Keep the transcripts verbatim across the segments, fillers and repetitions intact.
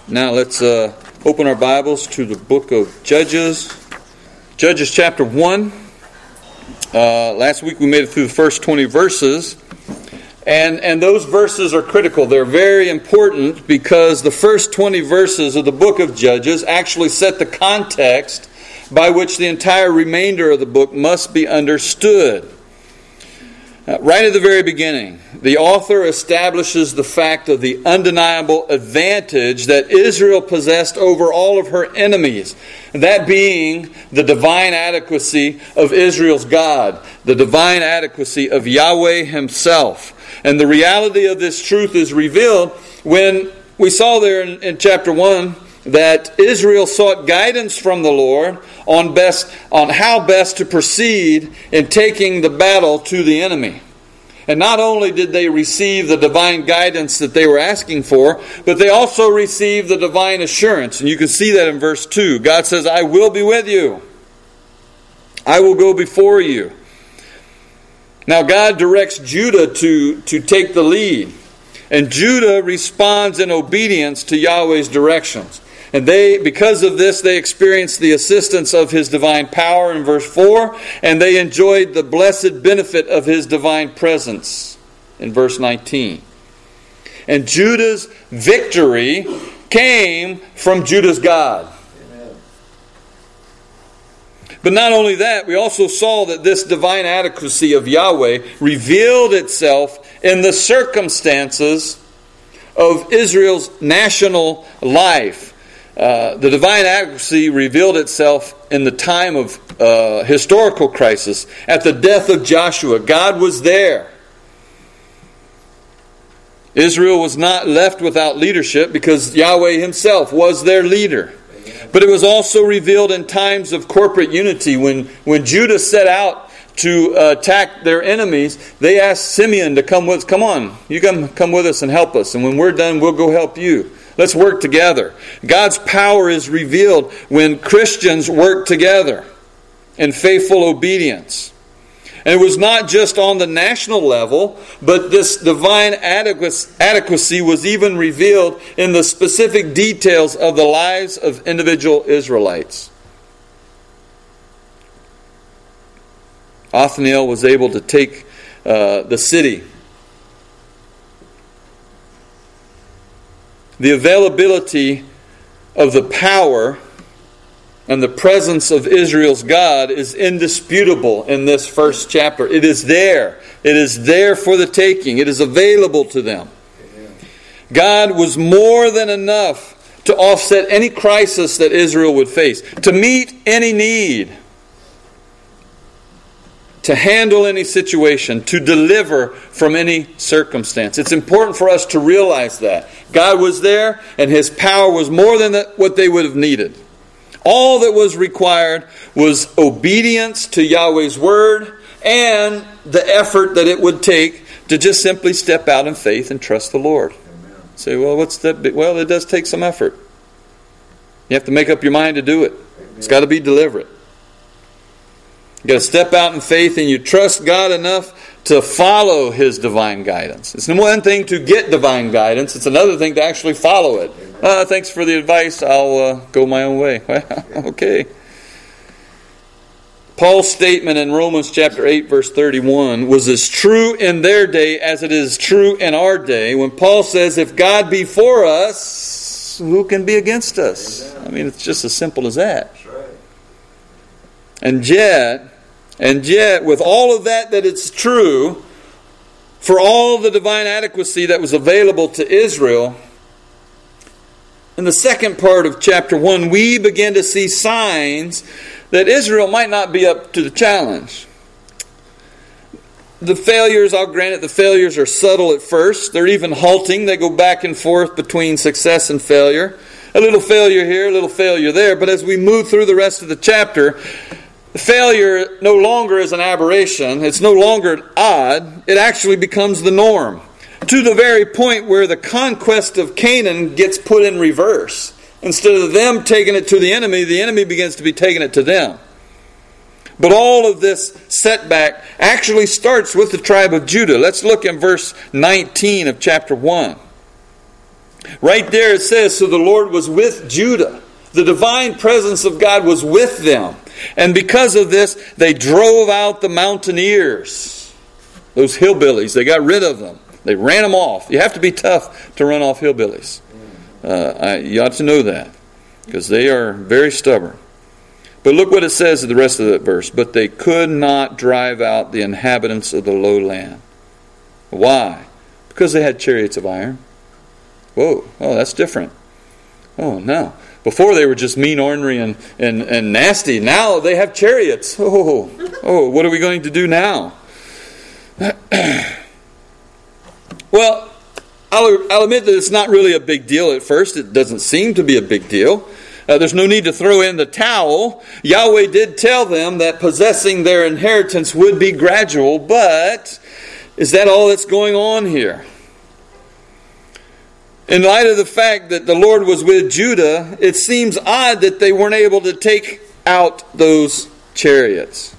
Now let's uh, open our Bibles to the book of Judges. Judges chapter one. Uh, last week we made it through the first twenty verses. And, and those verses are critical. They're very important because the first twenty verses of the book of Judges actually set the context by which the entire remainder of the book must be understood. Uh, right at the very beginning, the author establishes the fact of the undeniable advantage that Israel possessed over all of her enemies. That being the divine adequacy of Israel's God, the divine adequacy of Yahweh Himself. And the reality of this truth is revealed when we saw there in, in chapter one that Israel sought guidance from the Lord on best on how best to proceed in taking the battle to the enemy. And not only did they receive the divine guidance that they were asking for, but they also received the divine assurance. And you can see that in verse two. God says, I will be with you. I will go before you. Now God directs Judah to, to take the lead. And Judah responds in obedience to Yahweh's directions. And they, because of this, they experienced the assistance of His divine power in verse four, and they enjoyed the blessed benefit of His divine presence in verse nineteen. And Judah's victory came from Judah's God. Amen. But not only that, we also saw that this divine adequacy of Yahweh revealed itself in the circumstances of Israel's national life. Uh, the divine adequacy revealed itself in the time of uh, historical crisis. At the death of Joshua, God was there. Israel was not left without leadership because Yahweh Himself was their leader. But it was also revealed in times of corporate unity. When, when Judah set out to uh, attack their enemies, they asked Simeon to come with us. Come on, you come, come with us and help us. And when we're done, we'll go help you. Let's work together. God's power is revealed when Christians work together in faithful obedience. And it was not just on the national level, but this divine adequacy was even revealed in the specific details of the lives of individual Israelites. Othniel was able to take uh, the city. The availability of the power and the presence of Israel's God is indisputable in this first chapter. It is there. It is there for the taking. It is available to them. Amen. God was more than enough to offset any crisis that Israel would face, to meet any need, to handle any situation, to deliver from any circumstance. It's important for us to realize that. God was there, and His power was more than what they would have needed. All that was required was obedience to Yahweh's word and the effort that it would take to just simply step out in faith and trust the Lord. Amen. Say, well, what's that? Well, it does take some effort. You have to make up your mind to do it. Amen. It's got to be deliberate. You've got to step out in faith, and you trust God enough to follow His divine guidance. It's one thing to get divine guidance. It's another thing to actually follow it. Uh, thanks for the advice. I'll uh, go my own way. Well, okay. Paul's statement in Romans chapter eight, verse thirty-one was as true in their day as it is true in our day. When Paul says, if God be for us, who can be against us? I mean, it's just as simple as that. And yet, and yet, with all of that that it's true, for all the divine adequacy that was available to Israel, in the second part of chapter one, we begin to see signs that Israel might not be up to the challenge. The failures, I'll grant it, the failures are subtle at first. They're even halting. They go back and forth between success and failure. A little failure here, a little failure there. But as we move through the rest of the chapter, failure no longer is an aberration. It's no longer odd. It actually becomes the norm. To the very point where the conquest of Canaan gets put in reverse. Instead of them taking it to the enemy, the enemy begins to be taking it to them. But all of this setback actually starts with the tribe of Judah. Let's look in verse nineteen of chapter one. Right there it says, so the Lord was with Judah. The divine presence of God was with them. And because of this, they drove out the mountaineers. Those hillbillies, they got rid of them. They ran them off. You have to be tough to run off hillbillies. Uh, I, you ought to know that, because they are very stubborn. But look what it says in the rest of that verse. But they could not drive out the inhabitants of the lowland. Why? Because they had chariots of iron. Whoa, oh, that's different. Oh, no. Before they were just mean, ornery, and, and, and nasty. Now they have chariots. Oh, oh, what are we going to do now? Well, I'll, I'll admit that it's not really a big deal at first. It doesn't seem to be a big deal. Uh, there's no need to throw in the towel. Yahweh did tell them that possessing their inheritance would be gradual, but is that all that's going on here? In light of the fact that the Lord was with Judah, it seems odd that they weren't able to take out those chariots.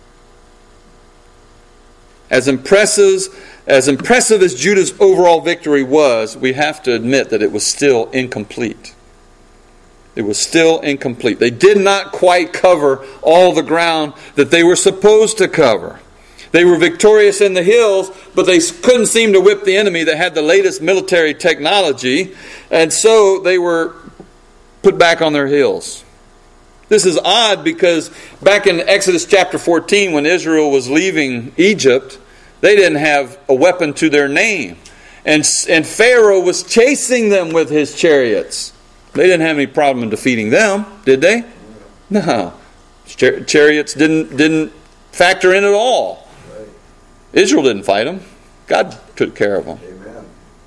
As impressive, as impressive as Judah's overall victory was, we have to admit that it was still incomplete. It was still incomplete. They did not quite cover all the ground that they were supposed to cover. They were victorious in the hills, but they couldn't seem to whip the enemy that had the latest military technology, and so they were put back on their heels. This is odd because back in Exodus chapter fourteen, when Israel was leaving Egypt, they didn't have a weapon to their name. And, and Pharaoh was chasing them with his chariots. They didn't have any problem in defeating them, did they? No. Char- chariots didn't, didn't factor in at all. Right. Israel didn't fight them. God took care of them. Amen.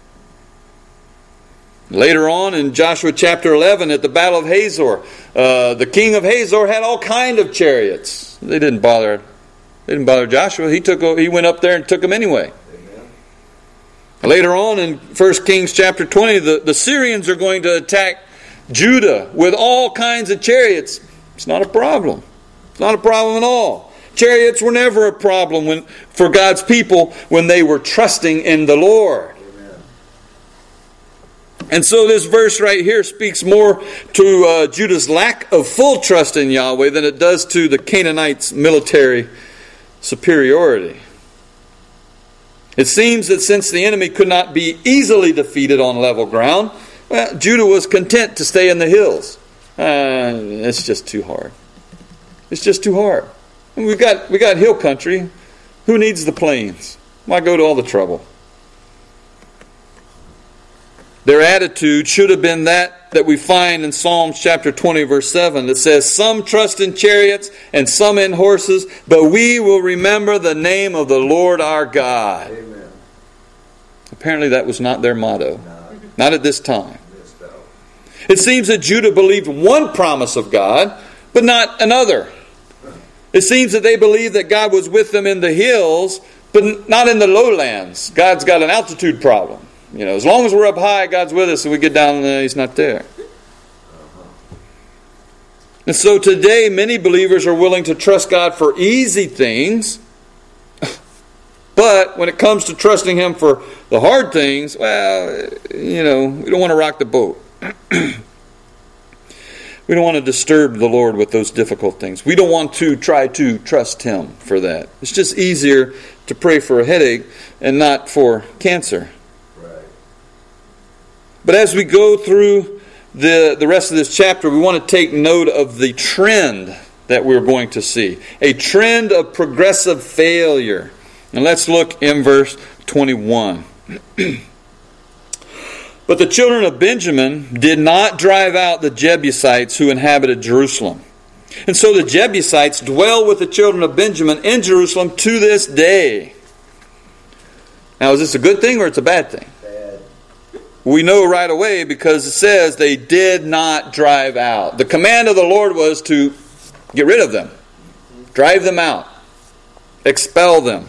Later on in Joshua chapter eleven, at the Battle of Hazor, uh, the king of Hazor had all kind of chariots. They didn't bother. They didn't bother Joshua. He took. He went up there and took them anyway. Amen. Later on in First Kings chapter twenty, the, the Syrians are going to attack Judah with all kinds of chariots. It's not a problem. It's not a problem at all. Chariots were never a problem when, for God's people when they were trusting in the Lord. Amen. And so this verse right here speaks more to uh, Judah's lack of full trust in Yahweh than it does to the Canaanites' military superiority. It seems that since the enemy could not be easily defeated on level ground, well, Judah was content to stay in the hills. Uh, it's just too hard. It's just too hard. We've got, we got hill country. Who needs the plains? Why go to all the trouble? Their attitude should have been that that we find in Psalms chapter twenty, verse seven. That says, some trust in chariots and some in horses, but we will remember the name of the Lord our God. Amen. Apparently that was not their motto. No. Not at this time. It seems that Judah believed one promise of God, but not another. It seems that they believed that God was with them in the hills, but not in the lowlands. God's got an altitude problem. You know, as long as we're up high, God's with us, and we get down there, He's not there. And so today, many believers are willing to trust God for easy things, but when it comes to trusting Him for the hard things, well, you know, we don't want to rock the boat. We don't want to disturb the Lord with those difficult things. We don't want to try to trust Him for that. It's just easier to pray for a headache and not for cancer. Right. But as we go through the, the rest of this chapter, we want to take note of the trend that we're going to see. A trend of progressive failure. And let's look in verse twenty-one. But the children of Benjamin did not drive out the Jebusites who inhabited Jerusalem. And so the Jebusites dwell with the children of Benjamin in Jerusalem to this day. Now, is this a good thing or it's a bad thing? Bad. We know right away because it says they did not drive out. The command of the Lord was to get rid of them. Drive them out. Expel them.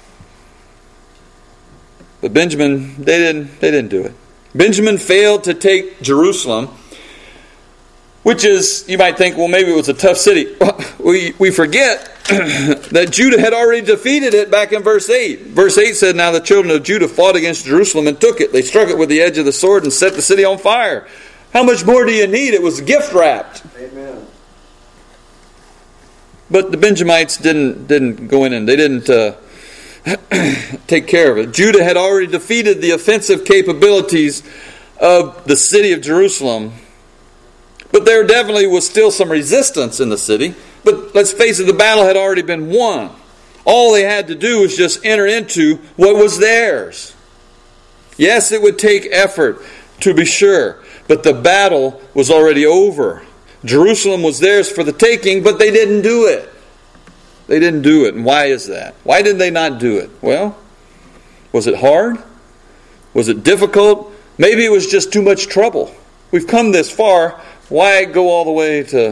But Benjamin, they didn't, they didn't do it. Benjamin failed to take Jerusalem, which is, you might think, well, maybe it was a tough city. We, we forget that Judah had already defeated it back in verse eight. Verse eight said, "Now the children of Judah fought against Jerusalem and took it. They struck it with the edge of the sword and set the city on fire." How much more do you need? It was gift wrapped. Amen. But the Benjamites didn't didn't go in and they didn't uh, take care of it. Judah had already defeated the offensive capabilities of the city of Jerusalem. But there definitely was still some resistance in the city. But let's face it, the battle had already been won. All they had to do was just enter into what was theirs. Yes, it would take effort, to be sure. But the battle was already over. Jerusalem was theirs for the taking, but they didn't do it. They didn't do it. And why is that? Why did they not do it? Well, was it hard? Was it difficult? Maybe it was just too much trouble. We've come this far. Why go all the way to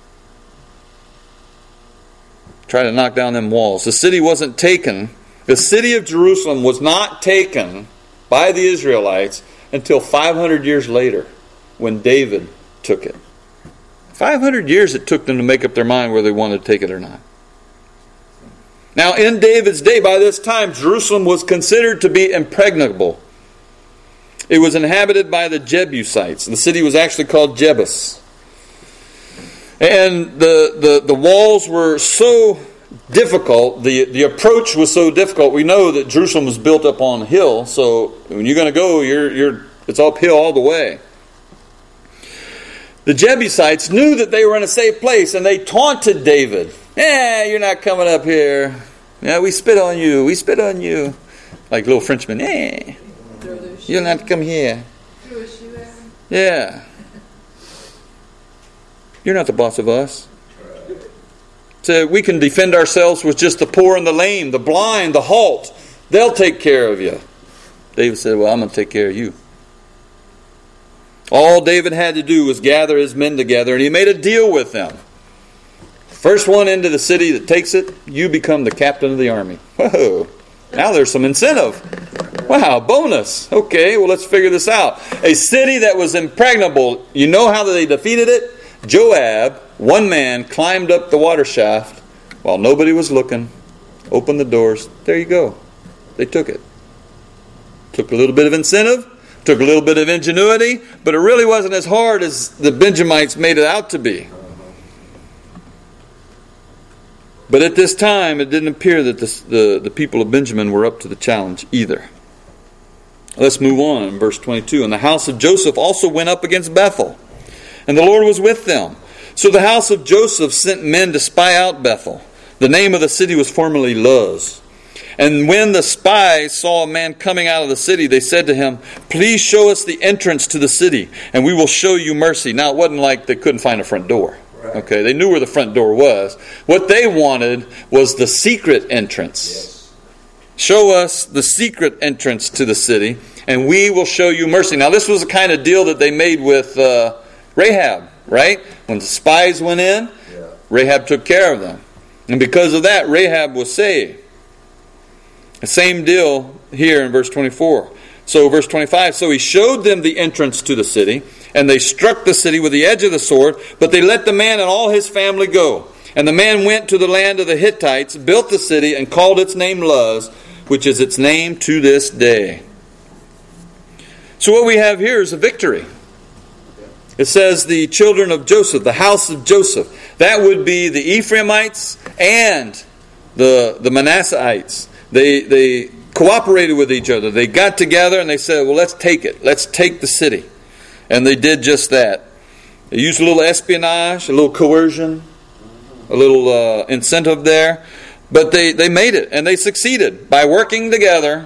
try to knock down them walls? The city wasn't taken. The city of Jerusalem was not taken by the Israelites until five hundred years later, when David took it. five hundred years it took them to make up their mind whether they wanted to take it or not. Now, in David's day, by this time, Jerusalem was considered to be impregnable. It was inhabited by the Jebusites. The city was actually called Jebus. And the, the, the walls were so difficult, the, the approach was so difficult. We know that Jerusalem was built up on a hill, so when you're going to go, you're, you're, it's uphill all the way. The Jebusites knew that they were in a safe place, and they taunted David. Eh, you're not coming up here. Yeah, we spit on you. We spit on you. Like little Frenchmen. Eh, you'll not come here. Yeah. You're not the boss of us. So we can defend ourselves with just the poor and the lame, the blind, the halt. They'll take care of you. David said, well, I'm going to take care of you. All David had to do was gather his men together, and he made a deal with them. First one into the city that takes it, you become the captain of the army. Whoa, now there's some incentive. Wow, bonus. Okay, well, let's figure this out. A city that was impregnable, you know how they defeated it? Joab, one man, climbed up the water shaft while nobody was looking, opened the doors. There you go. They took it. Took a little bit of incentive. Took a little bit of ingenuity, but it really wasn't as hard as the Benjamites made it out to be. But at this time, it didn't appear that the, the, the people of Benjamin were up to the challenge either. Let's move on in verse twenty-two. And the house of Joseph also went up against Bethel, and the Lord was with them. So the house of Joseph sent men to spy out Bethel. The name of the city was formerly Luz. And when the spies saw a man coming out of the city, they said to him, please show us the entrance to the city, and we will show you mercy. Now, it wasn't like they couldn't find a front door. Okay, they knew where the front door was. What they wanted was the secret entrance. Yes. Show us the secret entrance to the city, and we will show you mercy. Now, this was the kind of deal that they made with uh, Rahab, right? When the spies went in, yeah. Rahab took care of them. And because of that, Rahab was saved. The same deal here in verse twenty-four. So verse twenty-five, so he showed them the entrance to the city, and they struck the city with the edge of the sword, but they let the man and all his family go. And the man went to the land of the Hittites, built the city, and called its name Luz, which is its name to this day. So what we have here is a victory. It says the children of Joseph, the house of Joseph. That would be the Ephraimites and the, the Manasseites. They they cooperated with each other. They got together and they said, well, let's take it. Let's take the city. And they did just that. They used a little espionage, a little coercion, a little uh, incentive there. But they, they made it, and they succeeded. By working together,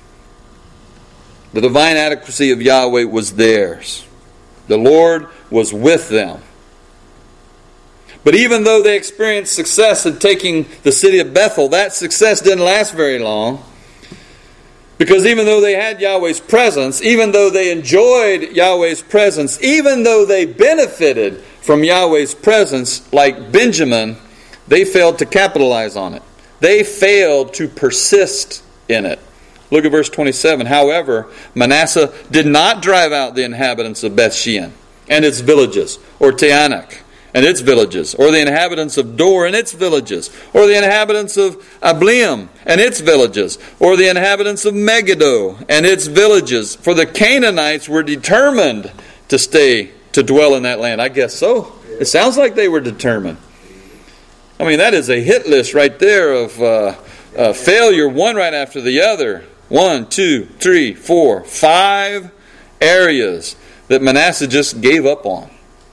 the divine adequacy of Yahweh was theirs. The Lord was with them. But even though they experienced success in taking the city of Bethel, that success didn't last very long. Because even though they had Yahweh's presence, even though they enjoyed Yahweh's presence, even though they benefited from Yahweh's presence, like Benjamin, they failed to capitalize on it. They failed to persist in it. Look at verse twenty-seven. However, Manasseh did not drive out the inhabitants of Bethshean and its villages, or Teanak, and its villages, or the inhabitants of Dor and its villages, or the inhabitants of Ableam and its villages, or the inhabitants of Megiddo and its villages. For the Canaanites were determined to stay, to dwell in that land. I guess so. It sounds like they were determined. I mean, that is a hit list right there of uh, uh, failure, one right after the other. One, two, three, four, five areas that Manasseh just gave up on.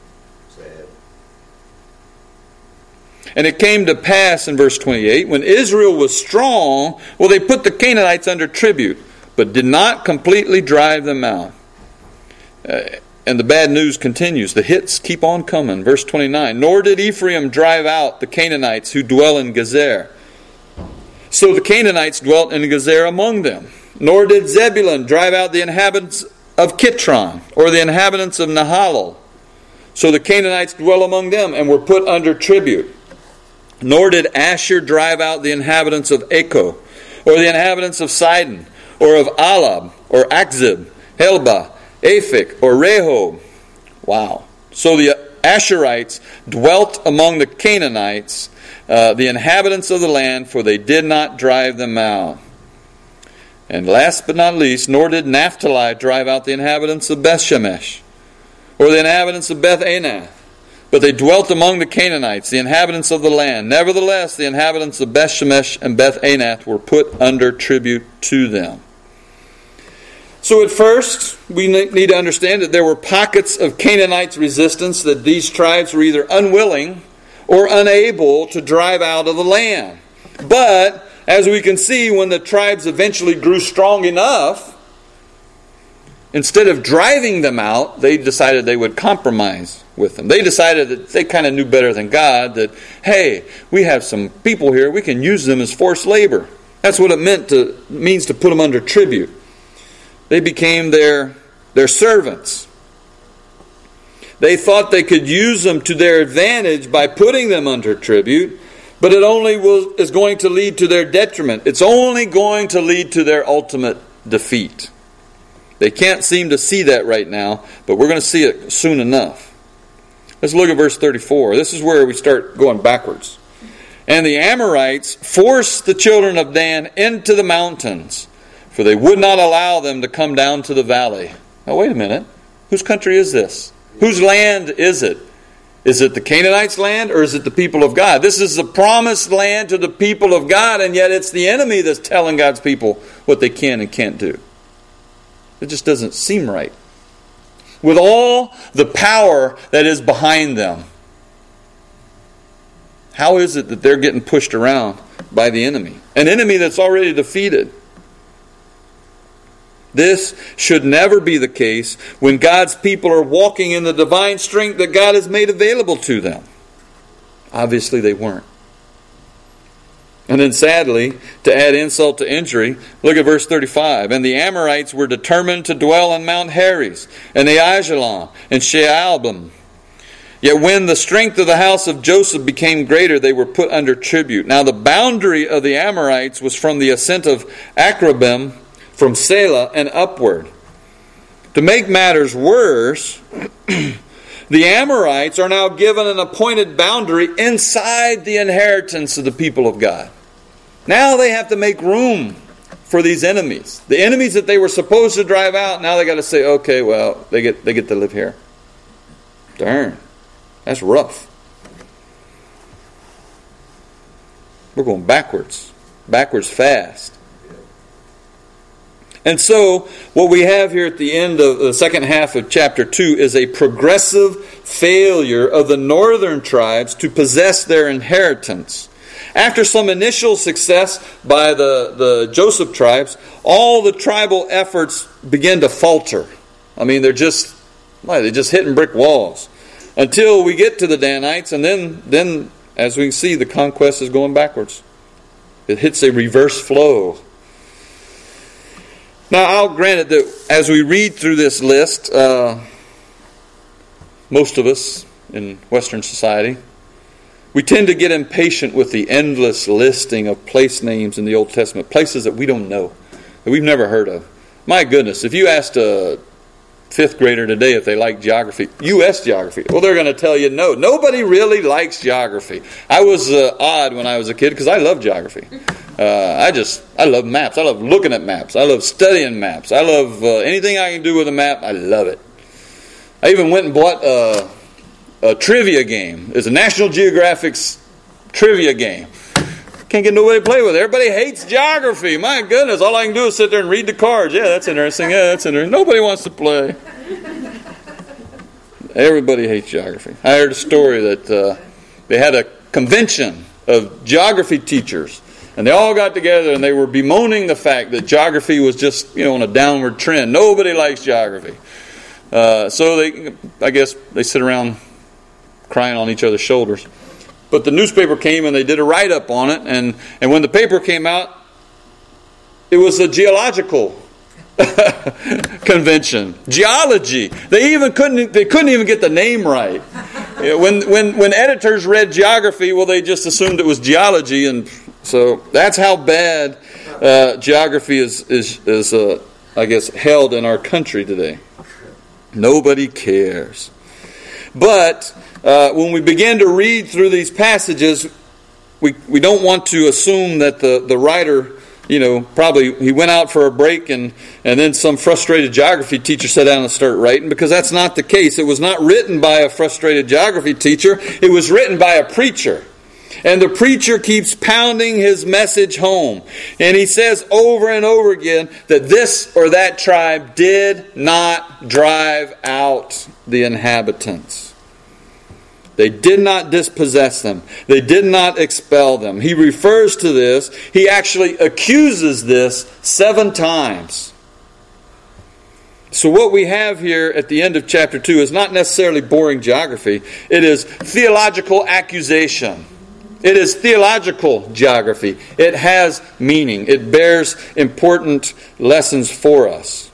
And it came to pass in verse twenty-eight, when Israel was strong, well, they put the Canaanites under tribute, but did not completely drive them out. Uh, and the bad news continues. The hits keep on coming. Verse twenty-nine, nor did Ephraim drive out the Canaanites who dwell in Gezer. So the Canaanites dwelt in Gezer among them. Nor did Zebulun drive out the inhabitants of Kitron, or the inhabitants of Nahalal. So the Canaanites dwell among them, and were put under tribute. Nor did Asher drive out the inhabitants of Echo, or the inhabitants of Sidon, or of Alab, or Akzib, Helba, Aphek, or Rehob. Wow. So the Asherites dwelt among the Canaanites, uh, the inhabitants of the land, for they did not drive them out. And last but not least, nor did Naphtali drive out the inhabitants of Bethshemesh, or the inhabitants of Beth Anath. But they dwelt among the Canaanites, the inhabitants of the land. Nevertheless, the inhabitants of Bethshemesh and Beth Anath were put under tribute to them. So at first, we need to understand that there were pockets of Canaanites' resistance, that these tribes were either unwilling or unable to drive out of the land. But, as we can see, when the tribes eventually grew strong enough, instead of driving them out, they decided they would compromise with them. They decided that they kind of knew better than God, that, hey, we have some people here, we can use them as forced labor. That's what it meant to means to put them under tribute. They became their, their servants. They thought they could use them to their advantage by putting them under tribute, but it only will, is going to lead to their detriment. It's only going to lead to their ultimate defeat. They can't seem to see that right now, but we're going to see it soon enough. Let's look at verse thirty-four. This is where we start going backwards. And the Amorites forced the children of Dan into the mountains, for they would not allow them to come down to the valley. Now wait a minute. Whose country is this? Whose land is it? Is it the Canaanites' land, or is it the people of God? This is the promised land to the people of God, and yet it's the enemy that's telling God's people what they can and can't do. It just doesn't seem right. With all the power that is behind them, how is it that they're getting pushed around by the enemy? An enemy that's already defeated. This should never be the case when God's people are walking in the divine strength that God has made available to them. Obviously they weren't. And then sadly, to add insult to injury, look at verse thirty-five. And the Amorites were determined to dwell on Mount Heres, and the Ajalon, and Shaalbim. Yet when the strength of the house of Joseph became greater, they were put under tribute. Now the boundary of the Amorites was from the ascent of Akrabim, from Selah and upward. To make matters worse, the Amorites are now given an appointed boundary inside the inheritance of the people of God. Now they have to make room for these enemies. The enemies that they were supposed to drive out, now they got to say, okay, well, they get they get to live here. Darn, that's rough. We're going backwards. Backwards fast. And so, what we have here at the end of the second half of chapter two is a progressive failure of the northern tribes to possess their inheritance. After some initial success by the, the Joseph tribes, all the tribal efforts begin to falter. I mean, they're just, well, they're just hitting brick walls. Until we get to the Danites, and then, then, as we can see, the conquest is going backwards. It hits a reverse flow. Now, I'll grant it that as we read through this list, uh, most of us in Western society, we tend to get impatient with the endless listing of place names in the Old Testament, places that we don't know, that we've never heard of. My goodness, if you asked a fifth grader today if they like geography, U S geography. Well, they're going to tell you no. Nobody really likes geography. I was uh, odd when I was a kid because I love geography. Uh, I just, I love maps. I love looking at maps. I love studying maps. I love uh, anything I can do with a map. I love it. I even went and bought a, a trivia game. It's a National Geographic's trivia game. Can't get nobody to play with it. Everybody hates geography. My goodness, all I can do is sit there and read the cards. Yeah, that's interesting. Yeah, that's interesting. Nobody wants to play. Everybody hates geography. I heard a story that uh, they had a convention of geography teachers, and they all got together and they were bemoaning the fact that geography was just, you know, on a downward trend. Nobody likes geography. Uh, so they, I guess, they sit around crying on each other's shoulders. But the newspaper came and they did a write-up on it, and, and when the paper came out, it was a geological convention. Geology. They even couldn't they couldn't even get the name right. You know, when when when editors read geography, well, they just assumed it was geology, and so that's how bad uh, geography is is is uh, I guess held in our country today. Nobody cares. But uh, when we begin to read through these passages, we we don't want to assume that the, the writer, you know, probably he went out for a break and, and then some frustrated geography teacher sat down and started writing, because that's not the case. It was not written by a frustrated geography teacher. It was written by a preacher. And the preacher keeps pounding his message home. And he says over and over again that this or that tribe did not drive out the inhabitants. They did not dispossess them. They did not expel them. He refers to this. He actually accuses this seven times. So what we have here at the end of chapter two is not necessarily boring geography. It is theological accusation. It is theological geography. It has meaning. It bears important lessons for us.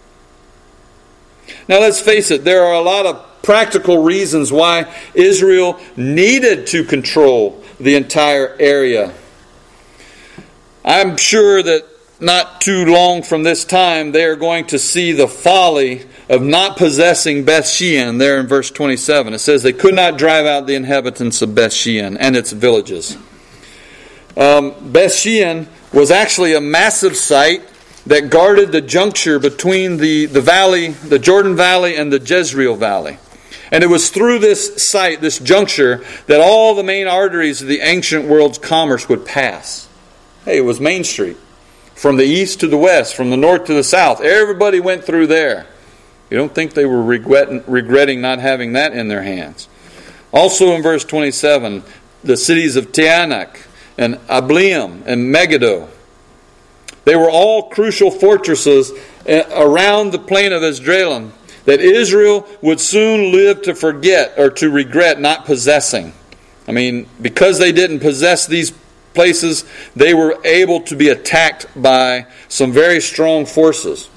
Now let's face it, there are a lot of practical reasons why Israel needed to control the entire area. I'm sure that not too long from this time, they are going to see the folly of not possessing Beth Shean there in verse twenty-seven. It says they could not drive out the inhabitants of Beth Shean and its villages. Um, Beth Shean was actually a massive site that guarded the juncture between the, the valley, the Jordan Valley and the Jezreel Valley. And it was through this site, this juncture, that all the main arteries of the ancient world's commerce would pass. Hey, it was Main Street. From the east to the west, from the north to the south. Everybody went through there. You don't think they were regretting, regretting not having that in their hands. Also in verse twenty-seven, the cities of Teanak and Ableam and Megiddo. They were all crucial fortresses around the plain of Esdraelon that Israel would soon live to forget or to regret not possessing. I mean, because they didn't possess these places, they were able to be attacked by some very strong forces.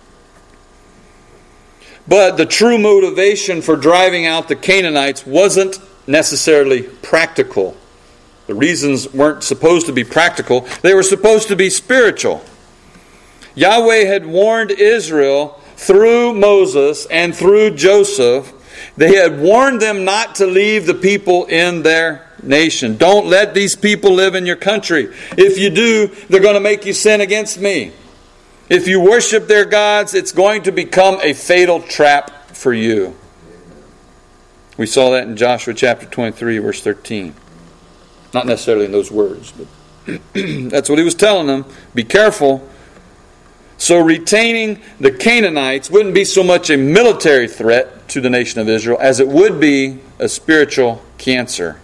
But the true motivation for driving out the Canaanites wasn't necessarily practical. The reasons weren't supposed to be practical. They were supposed to be spiritual. Yahweh had warned Israel through Moses and through Joseph. They had warned them not to leave the people in their nation. Don't let these people live in your country. If you do, they're going to make you sin against me. If you worship their gods, it's going to become a fatal trap for you. We saw that in Joshua chapter twenty-three, verse thirteen. Not necessarily in those words, but that's what he was telling them. Be careful. So retaining the Canaanites wouldn't be so much a military threat to the nation of Israel as it would be a spiritual cancer.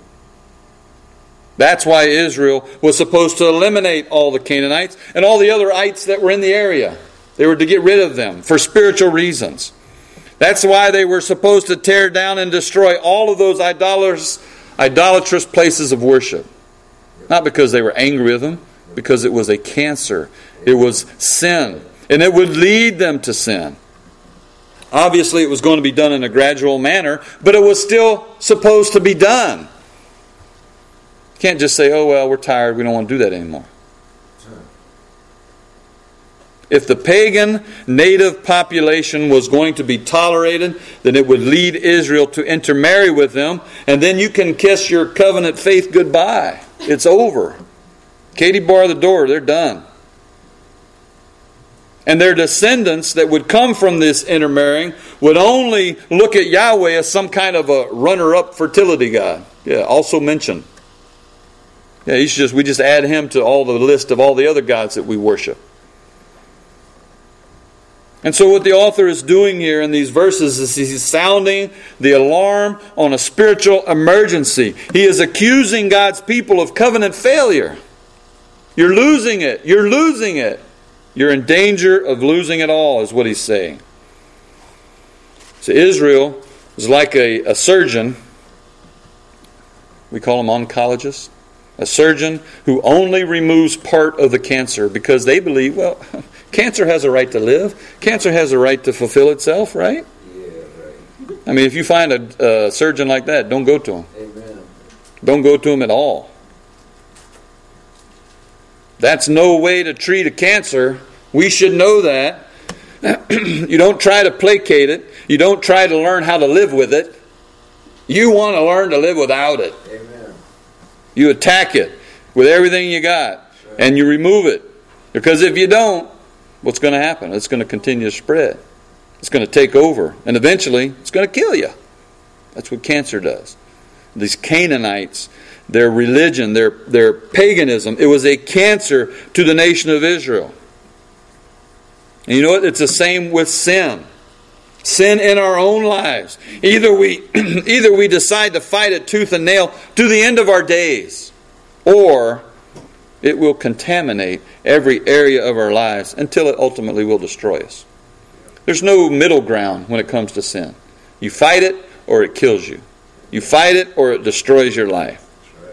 That's why Israel was supposed to eliminate all the Canaanites and all the other ites that were in the area. They were to get rid of them for spiritual reasons. That's why they were supposed to tear down and destroy all of those idolatrous, idolatrous places of worship. Not because they were angry with them, because it was a cancer. It was sin. And it would lead them to sin. Obviously, it was going to be done in a gradual manner, but it was still supposed to be done. You can't just say, oh, well, we're tired. We don't want to do that anymore. If the pagan native population was going to be tolerated, then it would lead Israel to intermarry with them, and then you can kiss your covenant faith goodbye. It's over. Katie bar the door, they're done. And their descendants that would come from this intermarrying would only look at Yahweh as some kind of a runner-up fertility god. Yeah, also mentioned. Yeah, he's just we just add him to all the list of all the other gods that we worship. And so what the author is doing here in these verses is he's sounding the alarm on a spiritual emergency. He is accusing God's people of covenant failure. You're losing it. You're losing it. You're in danger of losing it all, is what he's saying. So Israel is like a, a surgeon. We call them oncologists. A surgeon who only removes part of the cancer because they believe, well, cancer has a right to live. Cancer has a right to fulfill itself, right? Yeah, right. I mean, if you find a, a surgeon like that, don't go to him. Amen. Don't go to him at all. That's no way to treat a cancer. We should know that. You don't try to placate it. You don't try to learn how to live with it. You want to learn to live without it. Amen. You attack it with everything you got, and you remove it. Because if you don't, what's going to happen? It's going to continue to spread. It's going to take over. And eventually, it's going to kill you. That's what cancer does. These Canaanites, their religion, their, their paganism, it was a cancer to the nation of Israel. And you know what? It's the same with sin. Sin in our own lives. Either we either we decide to fight it tooth and nail to the end of our days, or it will contaminate every area of our lives until it ultimately will destroy us. There's no middle ground when it comes to sin. You fight it or it kills you. You fight it or it destroys your life.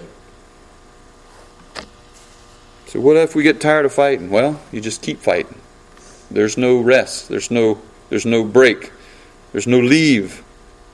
So what if we get tired of fighting? Well, you just keep fighting. There's no rest. There's no there's no break. There's no leave.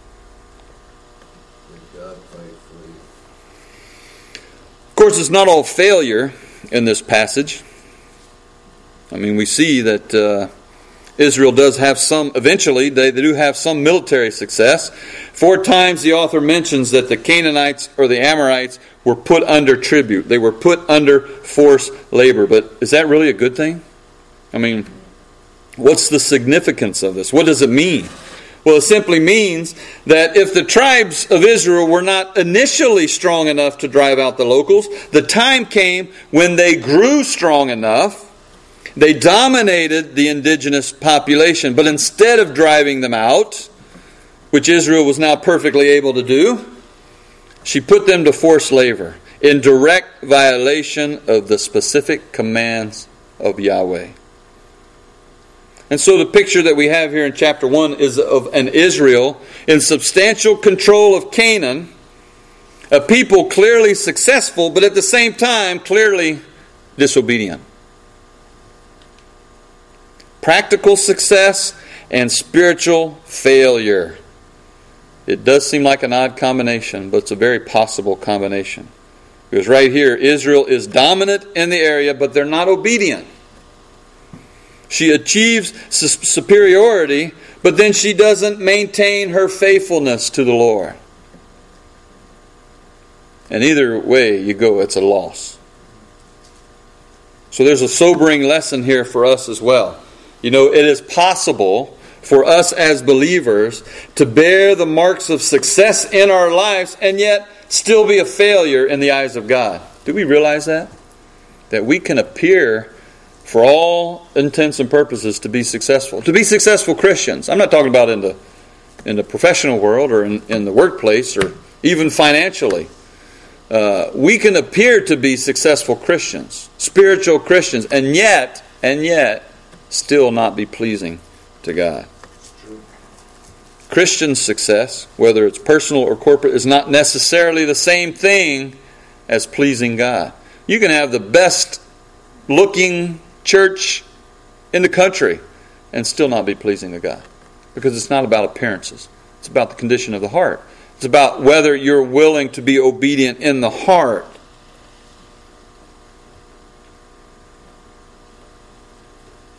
Of course, it's not all failure in this passage. I mean, we see that uh, Israel does have some, eventually, they, they do have some military success. Four times the author mentions that the Canaanites or the Amorites were put under tribute. They were put under forced labor. But is that really a good thing? I mean, what's the significance of this? What does it mean? Well, it simply means that if the tribes of Israel were not initially strong enough to drive out the locals, the time came when they grew strong enough. They dominated the indigenous population. But instead of driving them out, which Israel was now perfectly able to do, she put them to forced labor in direct violation of the specific commands of Yahweh. And so the picture that we have here in chapter one is of an Israel in substantial control of Canaan, a people clearly successful, but at the same time clearly disobedient. Practical success and spiritual failure. It does seem like an odd combination, but it's a very possible combination. Because right here, Israel is dominant in the area, but they're not obedient. She achieves superiority, but then she doesn't maintain her faithfulness to the Lord. And either way you go, it's a loss. So there's a sobering lesson here for us as well. You know, it is possible for us as believers to bear the marks of success in our lives and yet still be a failure in the eyes of God. Do we realize that? That we can appear, for all intents and purposes, to be successful. To be successful Christians. I'm not talking about in the in the professional world or in, in the workplace or even financially. Uh, we can appear to be successful Christians, spiritual Christians, and yet, and yet, still not be pleasing to God. Christian success, whether it's personal or corporate, is not necessarily the same thing as pleasing God. You can have the best looking church in the country and still not be pleasing to God. Because it's not about appearances. It's about the condition of the heart. It's about whether you're willing to be obedient in the heart.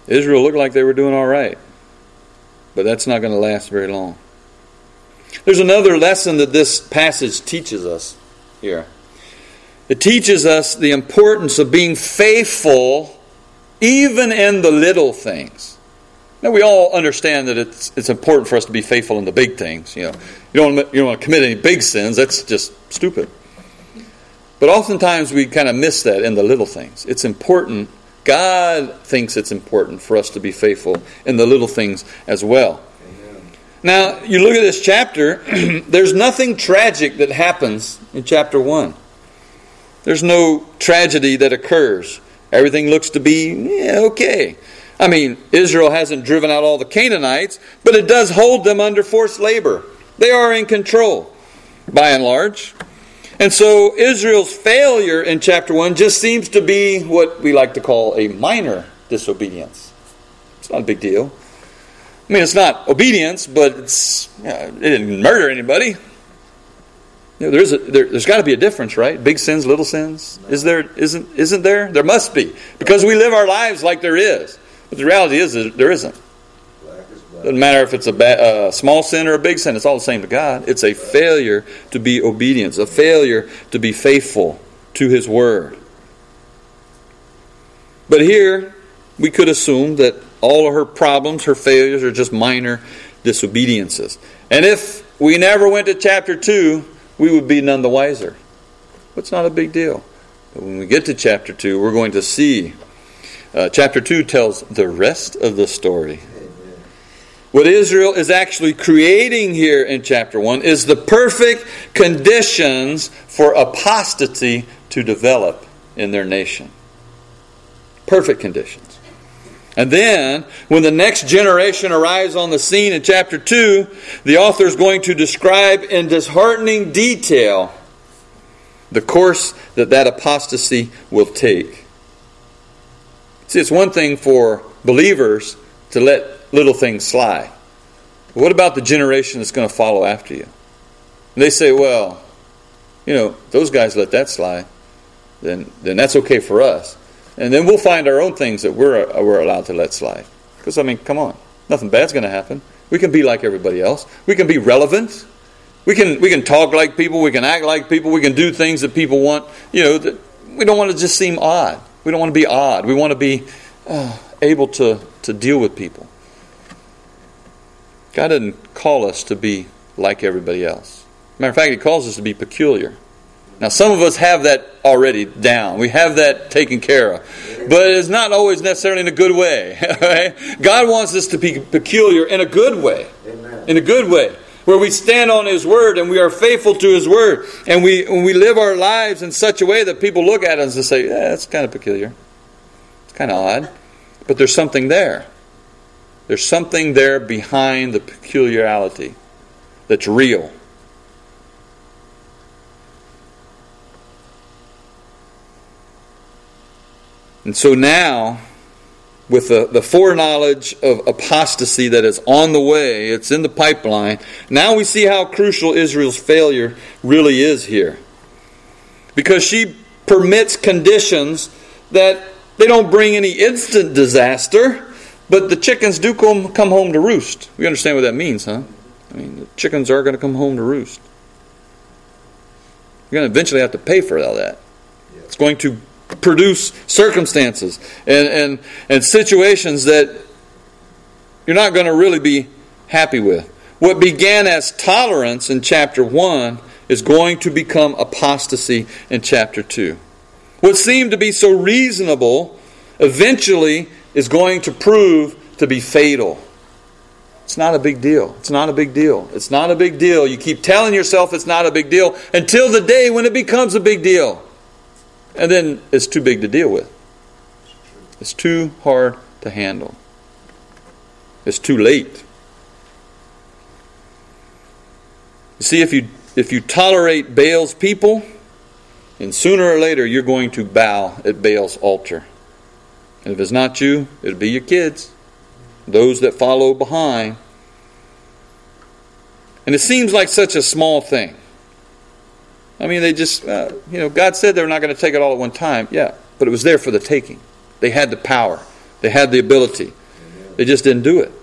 Israel looked like they were doing all right. But that's not going to last very long. There's another lesson that this passage teaches us here. It teaches us the importance of being faithful even in the little things. Now, we all understand that it's it's important for us to be faithful in the big things. You know, you don't you don't want to commit any big sins. That's just stupid. But oftentimes we kind of miss that in the little things. It's important. God thinks it's important for us to be faithful in the little things as well. Amen. Now, you look at this chapter, there's nothing tragic that happens in chapter one. There's no tragedy that occurs. Everything looks to be yeah, okay. I mean, Israel hasn't driven out all the Canaanites, but it does hold them under forced labor. They are in control, by and large. And so Israel's failure in chapter one just seems to be what we like to call a minor disobedience. It's not a big deal. I mean, it's not obedience, but it's you know, it didn't murder anybody. You know, there's a, there, there's got to be a difference, right? Big sins, little sins. Is there? Isn't? Isn't there? There must be, because we live our lives like there is. But the reality is that there isn't. Doesn't matter if it's a ba- uh, small sin or a big sin. It's all the same to God. It's a failure to be obedient. A failure to be faithful to His Word. But here, we could assume that all of her problems, her failures, are just minor disobediences. And if we never went to chapter two, we would be none the wiser. But it's not a big deal. But when we get to chapter two, we're going to see. Uh, chapter two tells the rest of the story. What Israel is actually creating here in chapter one is the perfect conditions for apostasy to develop in their nation. Perfect conditions. And then, when the next generation arrives on the scene in chapter two, the author is going to describe in disheartening detail the course that that apostasy will take. See, it's one thing for believers to let little things slide. But what about the generation that's going to follow after you? And they say, well, you know, those guys let that slide. Then then that's okay for us. And then we'll find our own things that we're we're allowed to let slide. Because, I mean, come on. Nothing bad's going to happen. We can be like everybody else. We can be relevant. We can we can talk like people. We can act like people. We can do things that people want. You know, that we don't want to just seem odd. We don't want to be odd. We want to be uh, able to, to deal with people. God didn't call us to be like everybody else. Matter of fact, He calls us to be peculiar. Now, some of us have that already down. We have that taken care of. But it's not always necessarily in a good way. Right? God wants us to be peculiar in a good way. Amen. In a good way. Where we stand on His Word and we are faithful to His Word. And we, when we live our lives in such a way that people look at us and say, yeah, that's kind of peculiar. It's kind of odd. But there's something there. There's something there behind the peculiarity that's real. And so now, with the, the foreknowledge of apostasy that is on the way, it's in the pipeline, now we see how crucial Israel's failure really is here. Because she permits conditions that they don't bring any instant disaster, but the chickens do come, come home to roost. We understand what that means, huh? I mean, the chickens are going to come home to roost. You're going to eventually have to pay for all that. It's going to produce circumstances and, and, and situations that you're not going to really be happy with. What began as tolerance in chapter one is going to become apostasy in chapter two. What seemed to be so reasonable eventually is going to prove to be fatal. It's not a big deal. It's not a big deal. It's not a big deal. You keep telling yourself it's not a big deal until the day when it becomes a big deal. And then it's too big to deal with. It's too hard to handle. It's too late. You see, if you if you tolerate Baal's people, then sooner or later you're going to bow at Baal's altar. And if it's not you, it'll be your kids, those that follow behind. And it seems like such a small thing. I mean, they just, uh, you know, God said they were not going to take it all at one time. Yeah, but it was there for the taking. They had the power. They had the ability. They just didn't do it.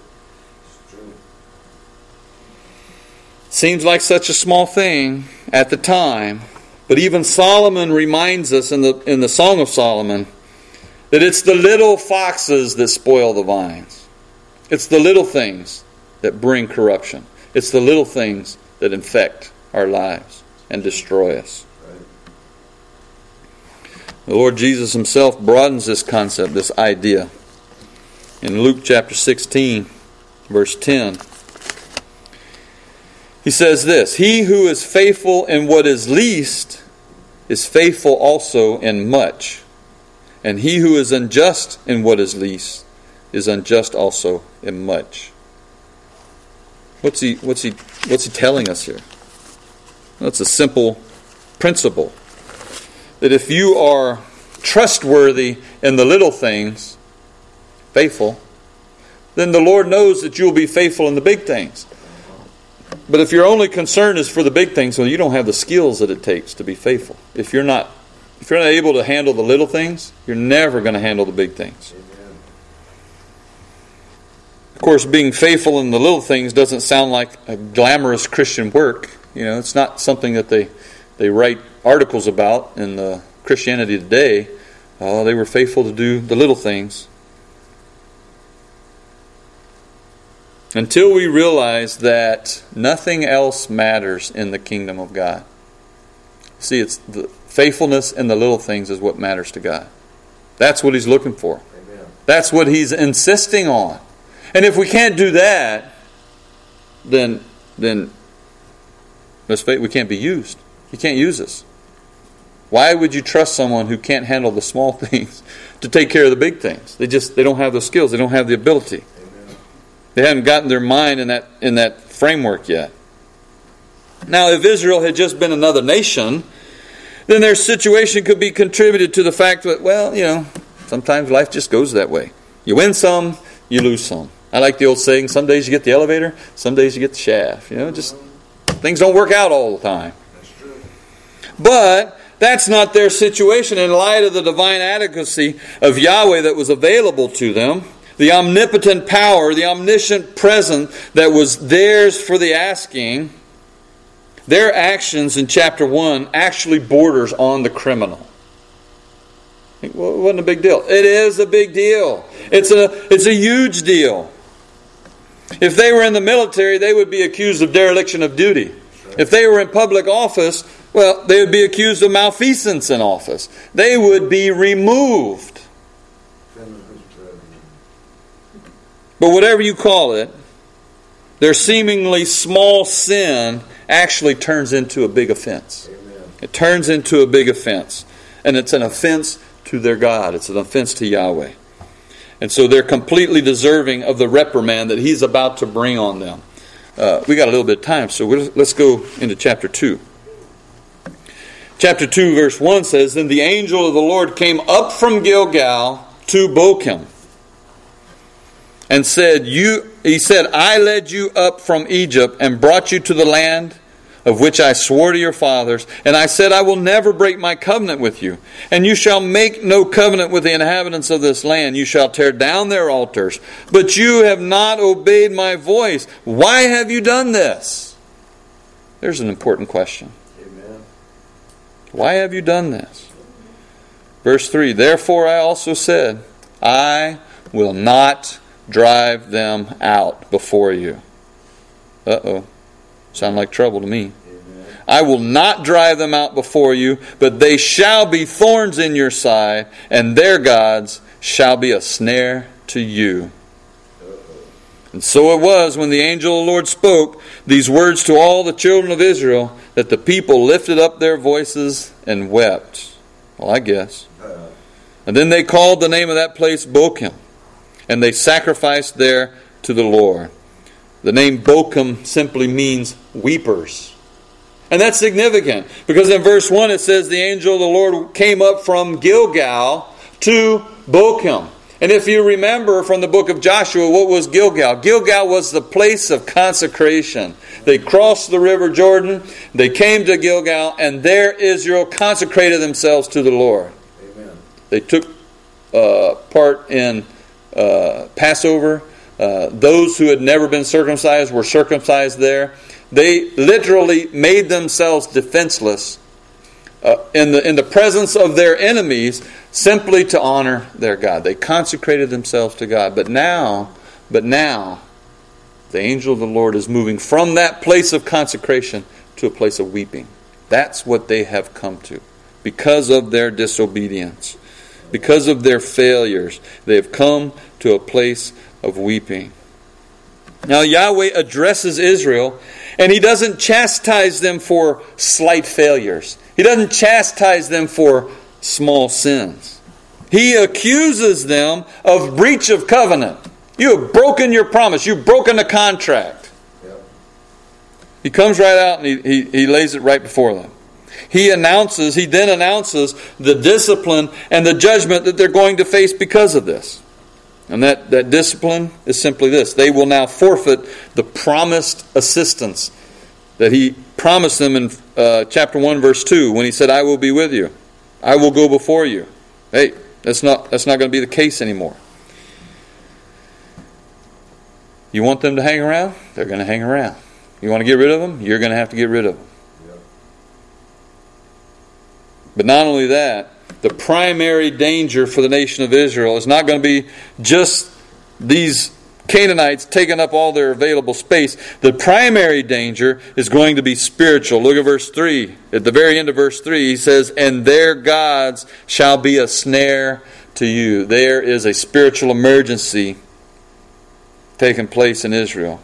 Seems like such a small thing at the time, but even Solomon reminds us in the in the Song of Solomon that it's the little foxes that spoil the vines. It's the little things that bring corruption. It's the little things that infect our lives and destroy us. The Lord Jesus Himself broadens this concept, this idea. In Luke chapter sixteen, verse ten, He says this, "He who is faithful in what is least is faithful also in much. And he who is unjust in what is least is unjust also in much." What's he, what's he, what's he telling us here? That's a simple principle. That if you are trustworthy in the little things, faithful, then the Lord knows that you'll be faithful in the big things. But if your only concern is for the big things, well, you don't have the skills that it takes to be faithful. If you're not, if you're not able to handle the little things, you're never going to handle the big things. Amen. Of course, being faithful in the little things doesn't sound like a glamorous Christian work. You know, it's not something that they they write articles about in the Christianity Today. Oh, they were faithful to do the little things. Until we realize that nothing else matters in the kingdom of God. See, it's the faithfulness in the little things is what matters to God. That's what He's looking for. Amen. That's what He's insisting on. And if we can't do that, then then let's face it, we can't be used. He can't use us. Why would you trust someone who can't handle the small things to take care of the big things? They just they don't have the skills. They don't have the ability. They haven't gotten their mind in that in that framework yet. Now, if Israel had just been another nation, then their situation could be contributed to the fact that, well, you know, sometimes life just goes that way. You win some, you lose some. I like the old saying, some days you get the elevator, some days you get the shaft. You know, just things don't work out all the time. That's true. But that's not their situation in light of the divine adequacy of Yahweh that was available to them. The omnipotent power, the omniscient presence that was theirs for the asking, their actions in chapter one actually borders on the criminal. Well, it wasn't a big deal. It is a big deal. It's a, it's a huge deal. If they were in the military, they would be accused of dereliction of duty. If they were in public office, well, they would be accused of malfeasance in office. They would be removed. But whatever you call it, their seemingly small sin actually turns into a big offense. Amen. It turns into a big offense. And it's an offense to their God. It's an offense to Yahweh. And so they're completely deserving of the reprimand that He's about to bring on them. Uh, we got a little bit of time, so we'll, let's go into chapter two. Chapter two, verse one says, "Then the angel of the Lord came up from Gilgal to Bochim, and said, "You," he said, "I led you up from Egypt and brought you to the land of which I swore to your fathers. And I said, I will never break my covenant with you. And you shall make no covenant with the inhabitants of this land. You shall tear down their altars. But you have not obeyed my voice. Why have you done this?" There's an important question. Amen. Why have you done this? Verse three, "Therefore I also said, I will not drive them out before you." Uh-oh. Sound like trouble to me. Amen. "I will not drive them out before you, but they shall be thorns in your side, and their gods shall be a snare to you." Uh-oh. And so it was, when the angel of the Lord spoke these words to all the children of Israel, that the people lifted up their voices and wept. Well, I guess. Uh-huh. And then they called the name of that place Bochim, and they sacrificed there to the Lord. The name Bochim simply means weepers. And that's significant, because in verse one it says the angel of the Lord came up from Gilgal to Bochim. And if you remember from the book of Joshua, what was Gilgal? Gilgal was the place of consecration. They crossed the river Jordan, they came to Gilgal, and there Israel consecrated themselves to the Lord. Amen. They took uh, part in uh, Passover. Uh, those who had never been circumcised were circumcised there. They literally made themselves defenseless uh, in the in the presence of their enemies, simply to honor their God. They consecrated themselves to God. But now, but now, the angel of the Lord is moving from that place of consecration to a place of weeping. That's what they have come to because of their disobedience, because of their failures. They have come to a place of weeping. Now Yahweh addresses Israel, and He doesn't chastise them for slight failures. He doesn't chastise them for small sins. He accuses them of breach of covenant. You have broken your promise. You've broken the contract. Yep. He comes right out and he, he, he lays it right before them. He announces, he then announces the discipline and the judgment that they're going to face because of this. And that, that discipline is simply this. They will now forfeit the promised assistance that He promised them in uh, chapter one, verse two, when He said, I will be with you. I will go before you. Hey, that's not, that's not going to be the case anymore. You want them to hang around? They're going to hang around. You want to get rid of them? You're going to have to get rid of them. Yep. But not only that, the primary danger for the nation of Israel is not going to be just these Canaanites taking up all their available space. The primary danger is going to be spiritual. Look at verse three. At the very end of verse three, he says, and their gods shall be a snare to you. There is a spiritual emergency taking place in Israel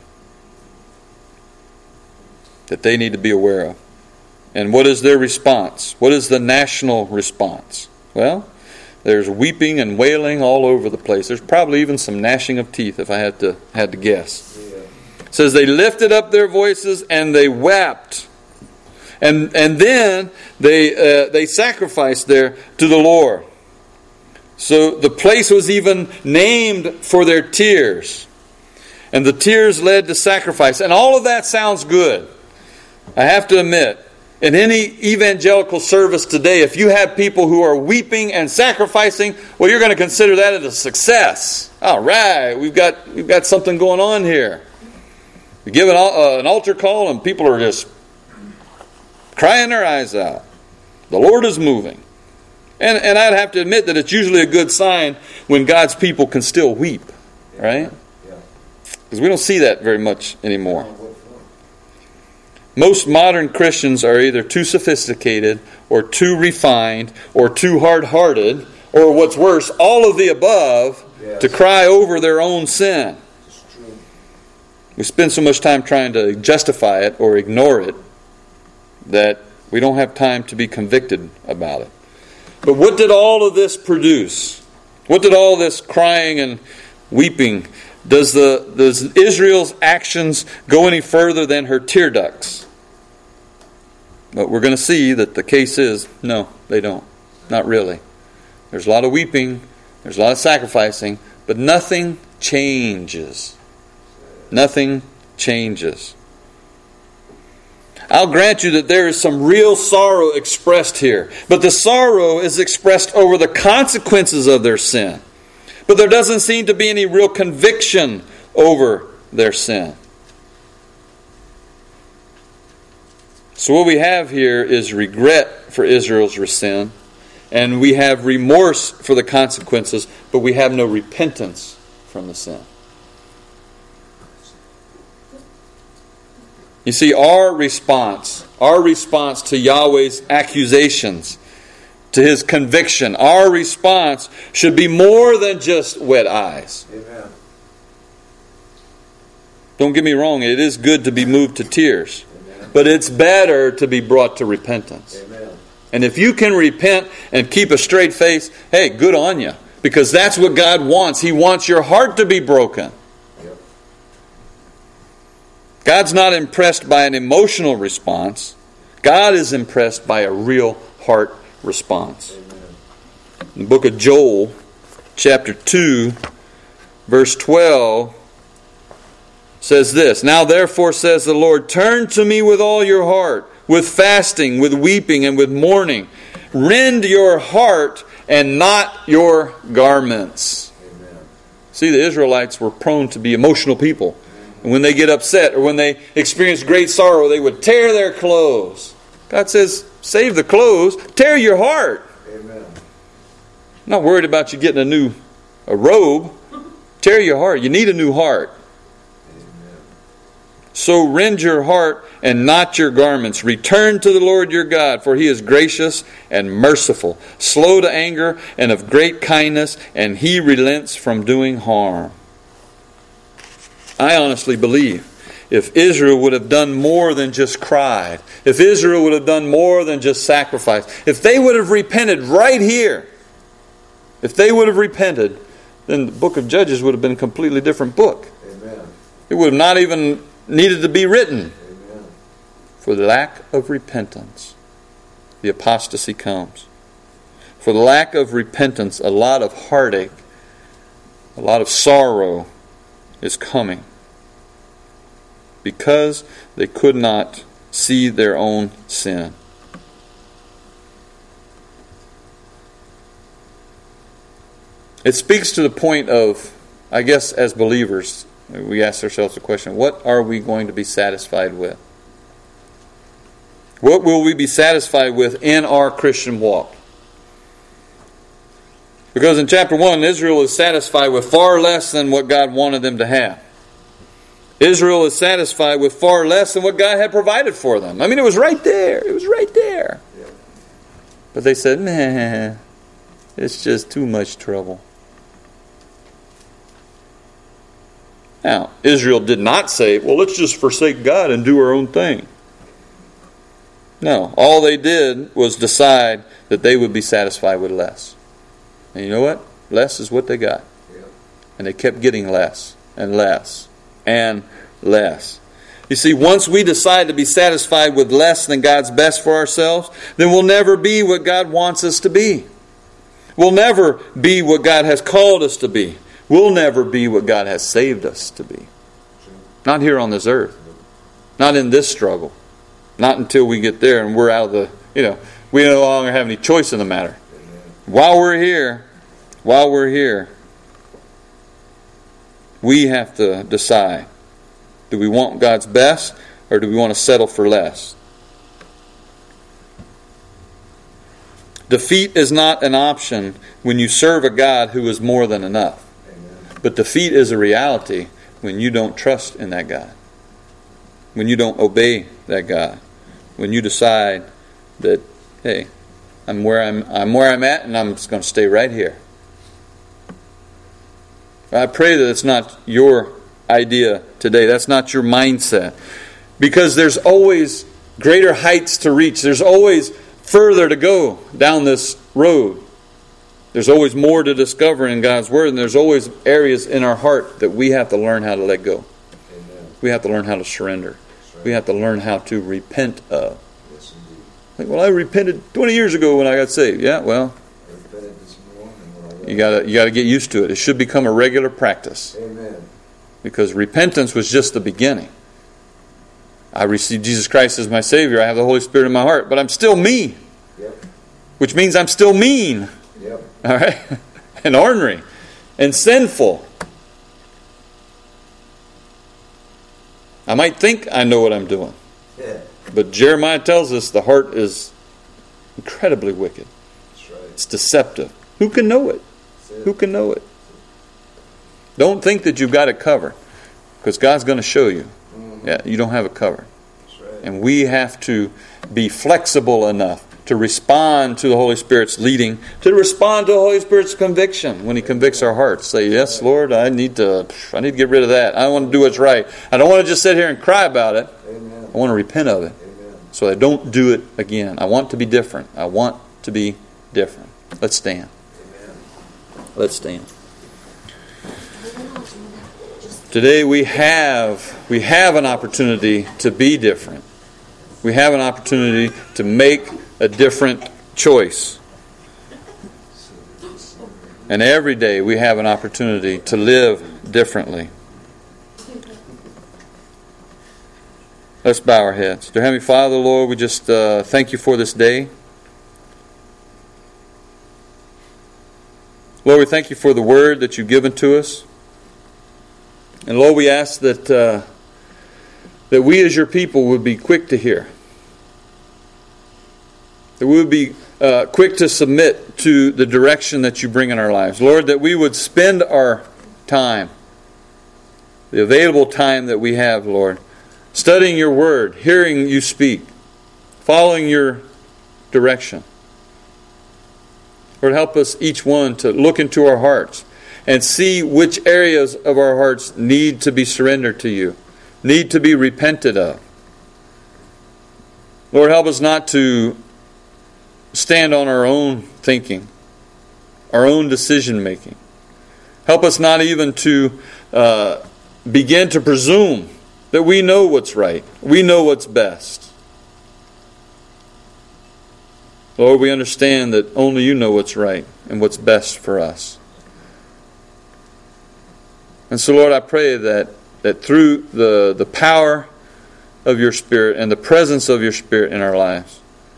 that they need to be aware of. And what is their response? What is the national response? Well, there's weeping and wailing all over the place. There's probably even some gnashing of teeth, if I had to had to guess. Yeah. It says they lifted up their voices and they wept, and and then they uh, they sacrificed there to the Lord. So the place was even named for their tears, and the tears led to sacrifice. And all of that sounds good. I have to admit. In any evangelical service today, if you have people who are weeping and sacrificing, well, you're going to consider that as a success. All right, we've got we've got something going on here. We give an, uh, an altar call, and people are just crying their eyes out. The Lord is moving, and and I'd have to admit that it's usually a good sign when God's people can still weep, right? Because we don't see that very much anymore. Most modern Christians are either too sophisticated or too refined or too hard-hearted, or what's worse, all of the above, yes, to cry over their own sin. We spend so much time trying to justify it or ignore it that we don't have time to be convicted about it. But what did all of this produce? What did all this crying and weeping? Does the does Israel's actions go any further than her tear ducts? But we're going to see that the case is, no, they don't. Not really. There's a lot of weeping, there's a lot of sacrificing, but nothing changes. Nothing changes. I'll grant you that there is some real sorrow expressed here, but the sorrow is expressed over the consequences of their sin. But there doesn't seem to be any real conviction over their sin. So what we have here is regret for Israel's sin, and we have remorse for the consequences, but we have no repentance from the sin. You see, our response, our response to Yahweh's accusations, to His conviction, our response should be more than just wet eyes. Amen. Don't get me wrong, it is good to be moved to tears. But it's better to be brought to repentance. Amen. And if you can repent and keep a straight face, hey, good on you. Because that's what God wants. He wants your heart to be broken. Yep. God's not impressed by an emotional response. God is impressed by a real heart response. Amen. In the book of Joel, chapter two, verse twelve, says this, now therefore says the Lord, turn to me with all your heart, with fasting, with weeping, and with mourning. Rend your heart and not your garments. Amen. See, the Israelites were prone to be emotional people. And when they get upset or when they experience great sorrow, they would tear their clothes. God says, save the clothes, tear your heart. Amen. I'm not worried about you getting a new a robe. Tear your heart. You need a new heart. Amen. So rend your heart and not your garments. Return to the Lord your God, for He is gracious and merciful, slow to anger and of great kindness, and He relents from doing harm. I honestly believe if Israel would have done more than just cried, if Israel would have done more than just sacrificed, if they would have repented right here, if they would have repented, then the book of Judges would have been a completely different book. Amen. It would have not even needed to be written. Amen. For the lack of repentance, the apostasy comes. For the lack of repentance, a lot of heartache, a lot of sorrow is coming. Because they could not see their own sin. It speaks to the point of, I guess as believers, we ask ourselves the question, what are we going to be satisfied with? What will we be satisfied with in our Christian walk? Because in chapter one, Israel is satisfied with far less than what God wanted them to have. Israel is satisfied with far less than what God had provided for them. I mean, it was right there. It was right there. Yeah. But they said, nah, it's just too much trouble. Now, Israel did not say, well, let's just forsake God and do our own thing. No, all they did was decide that they would be satisfied with less. And you know what? Less is what they got. Yeah. And they kept getting less and less and less. You see, once we decide to be satisfied with less than God's best for ourselves, then we'll never be what God wants us to be. We'll never be what God has called us to be. We'll never be what God has saved us to be. Not here on this earth. Not in this struggle. Not until we get there and we're out of the, you know, we no longer have any choice in the matter. While we're here, while we're here, we have to decide, do we want God's best or do we want to settle for less? Defeat is not an option when you serve a God who is more than enough. Amen. But defeat is a reality when you don't trust in that God. When you don't obey that God. When you decide that, hey, I'm where I'm I'm where I'm at and I'm just going to stay right here. I pray that it's not your idea today. That's not your mindset. Because there's always greater heights to reach. There's always further to go down this road. There's always more to discover in God's Word. And there's always areas in our heart that we have to learn how to let go. Amen. We have to learn how to surrender. Right. We have to learn how to repent of. Yes, indeed. Like, well, I repented twenty years ago when I got saved. Yeah, well, I repented this morning when I got you gotta you gotta get used to it. It should become a regular practice. Amen. Because repentance was just the beginning. I received Jesus Christ as my Savior. I have the Holy Spirit in my heart. But I'm still me. Yep. Which means I'm still mean. Yep. All right? And ornery. And sinful. I might think I know what I'm doing. Yeah. But Jeremiah tells us the heart is incredibly wicked. That's right. It's deceptive. Who can know it? That's it. Who can know it? Don't think that you've got it covered. Because God's going to show you. Mm-hmm. Yeah, you don't have it covered. That's right. And we have to be flexible enough to respond to the Holy Spirit's leading, to respond to the Holy Spirit's conviction when He convicts our hearts. Say, yes, Lord, I need to I need to get rid of that. I want to do what's right. I don't want to just sit here and cry about it. Amen. I want to repent of it. Amen. So I don't do it again. I want to be different. I want to be different. Let's stand. Amen. Let's stand. Today we have we have an opportunity to be different. We have an opportunity to make a different choice. And every day we have an opportunity to live differently. Let's bow our heads. Dear Heavenly Father, Lord, we just uh, thank you for this day. Lord, we thank you for the word that you've given to us. And Lord, we ask that uh, that we as your people would be quick to hear. That we would be uh, quick to submit to the direction that you bring in our lives. Lord, that we would spend our time, the available time that we have, Lord, studying your word, hearing you speak, following your direction. Lord, help us each one to look into our hearts and see which areas of our hearts need to be surrendered to you, need to be repented of. Lord, help us not to stand on our own thinking, our own decision making. Help us not even to uh, begin to presume that we know what's right, we know what's best. Lord, we understand that only you know what's right and what's best for us. And so, Lord, I pray that, that through the, the power of your Spirit and the presence of your Spirit in our lives,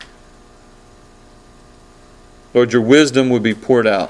Lord, your wisdom would be poured out.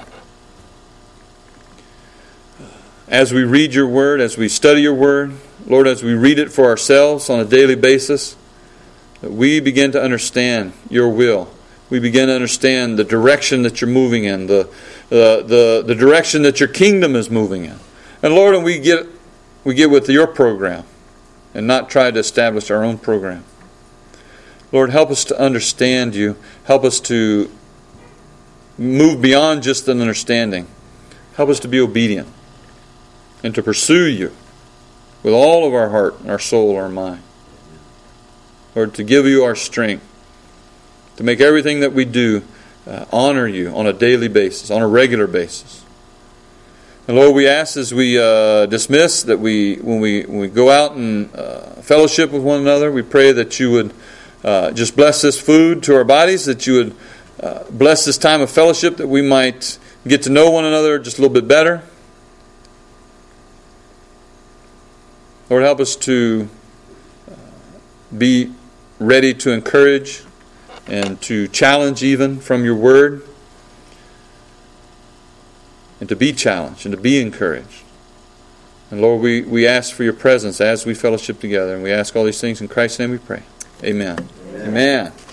As we read your word, as we study your word, Lord, as we read it for ourselves on a daily basis, that we begin to understand your will. We begin to understand the direction that you're moving in, the, the, the, the direction that your kingdom is moving in. And Lord, and we get we get with your program and not try to establish our own program. Lord, help us to understand you. Help us to move beyond just an understanding. Help us to be obedient and to pursue you with all of our heart, our soul, our mind. Lord, to give you our strength, to make everything that we do uh, honor you on a daily basis, on a regular basis. And Lord, we ask as we uh, dismiss that we, when we when we go out and uh, fellowship with one another, we pray that you would uh, just bless this food to our bodies, that you would uh, bless this time of fellowship, that we might get to know one another just a little bit better. Lord, help us to uh, be ready to encourage and to challenge even from your word, and to be challenged and to be encouraged. And Lord, we, we ask for your presence as we fellowship together, and we ask all these things in Christ's name we pray. Amen. Amen. Amen.